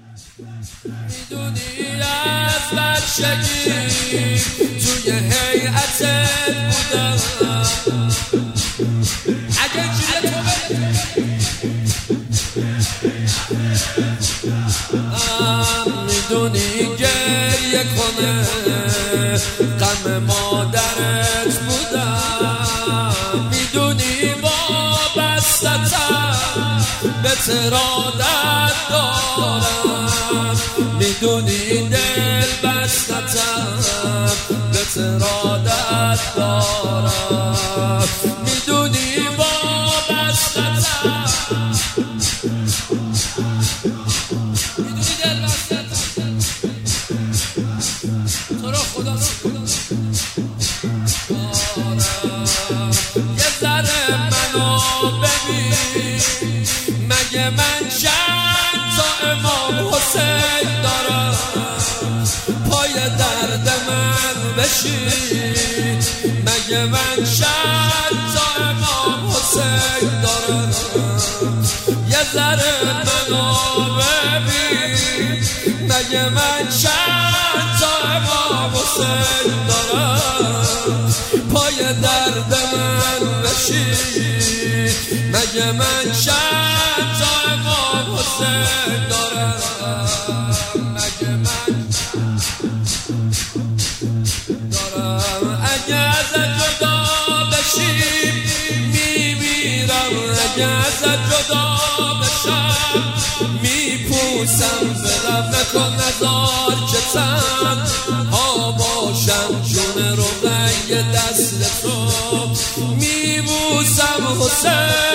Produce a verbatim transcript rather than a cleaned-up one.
میدونی از بچگی توی هیئتت بودم، اگه جیره تو میدونی گریه کنه غم مادرت بودم، میدونی وابسته‌تم به ترادت دارم، میدونی دل بسته‌تم به ترادت دارم، میدونی وابسته‌تم، میدونی دل بسته‌تم تو رو خدا دارم. یه ذره منو ببین، مگه من چند تا امام حسین دارم، پای درد من بشین، مگه من چند تا امام حسین دارم، یه ذره منو ببین، مگه من چند تا امام حسین دارم، پای درد من بشین، مگه من چند تا امام حسین دارم، مگه من دارم، اگه ازت جدا بشیم میمیرم، اگه ازت جدا بشم میپوسم، بلم نکن نزار که تنها باشم، جون رو رنگ دست تو میبوسم حسین.